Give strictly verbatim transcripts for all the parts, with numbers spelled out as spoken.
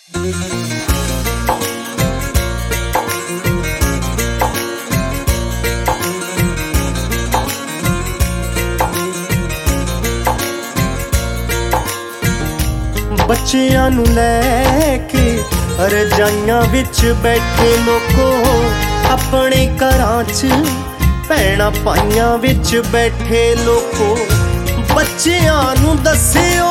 बच्चियां नू लैके रजाइयां विच बैठे लोको, अपने घरां च भैणां पाइयां विच बैठे लोको। बच्चियां नू दस्सिओ,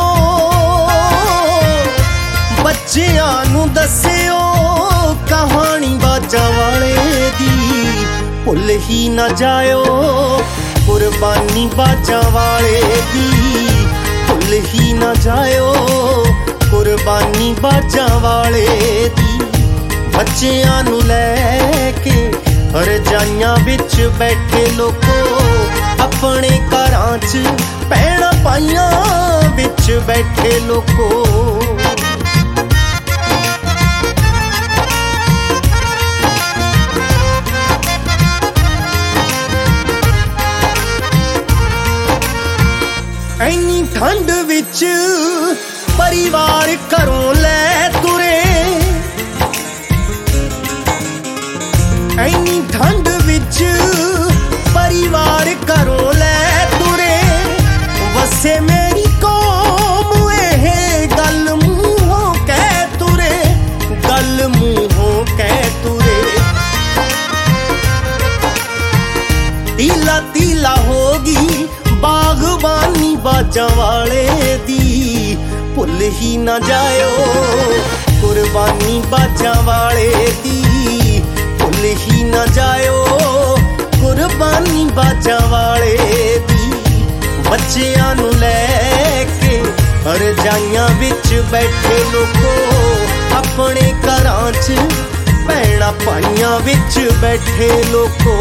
बच्चियां नू दस्सिओ कहानी बाजा वाले दी, भुल ही ना जायो कुर्बानी बाजा वाले दी, भुल ही ना जायो कुर्बानी बाजा वाले दी। बच्चियां नू लैके रजाइयां विच बैठे लोको, अपने घरां च भैणां पाइयां विच बैठे लोको। ऐनी ठंड विच परिवार घरों लै तुरे, ऐनी ठंड विच परिवार घरों लै तुरे। वसे मेरी कौम एह गल मूहों कह तुरे, गल मूहों कह तुरे। तीला तीला होगी बागबानी बाजा वाले दी, भुल ही ना जायो कुर्बानी बाजा वाले दी, भुल ही ना जायो कुर्बानी बाजा वाले दी। बच्चियां नू लैके रजाइयां विच बैठे लोको, अपने घरां च भैणां पाइयां विच बैठे लोको।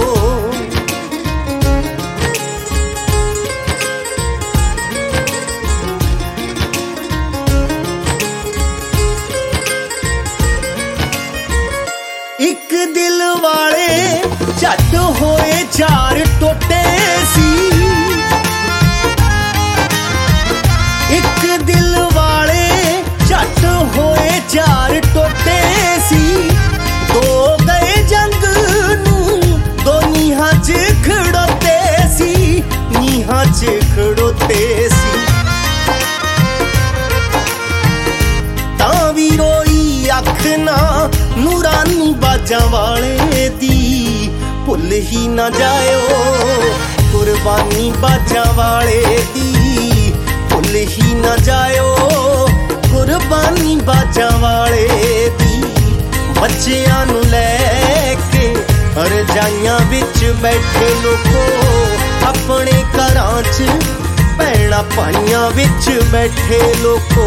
एक दिल वाले झट होए चार टोटे सी, एक दिल वाले झट होए चार टोटे सी। दो गए जंग नू दो नीहां च खड़ोते सी, नीहां च खड़ोते सी। तां वी रोई अख ना नूरानी बाजा वाले दी, भुल ही ना जायो कुर्बानी बाजा वाले दी, भुल ही ना जायो कुर्बानी बाजा वाले दी। बच्चियां नू लैके रजाइयां विच बैठे लोको, अपने घरां च भैणां पाइयां विच बैठे लोको।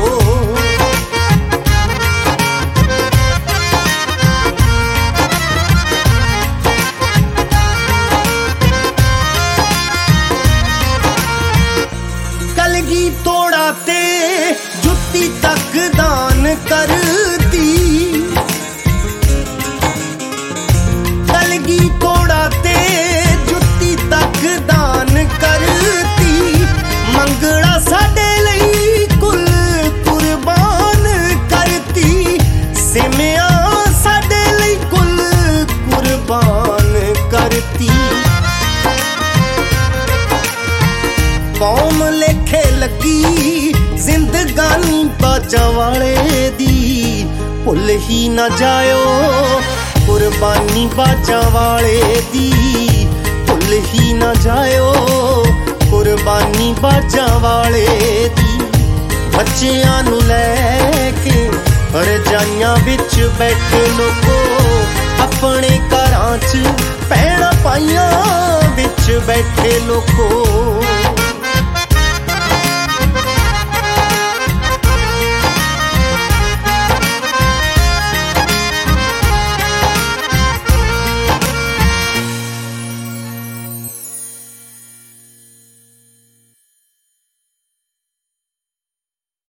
कलगी तोड़ा ते जुत्ती तक दान करती, कलगी तोड़ा ते जुत्ती तक दान करती। मंगड़ा साडे लई कुल कुर्बान करती, सिमया साडे लई कुल कुर्बान करती। कौम लेखे लगी जिंदगानी बाजा वाले दी, भुल ही ना जायो कुर्बानी बाजा वाले दी, भुल ही ना जायो कुर्बानी बाजा वाले दी। बच्चियां नू लैके रजाइयां विच बैठे लोको, अपने घरां च भैणां पाइयां विच बैठे लोको।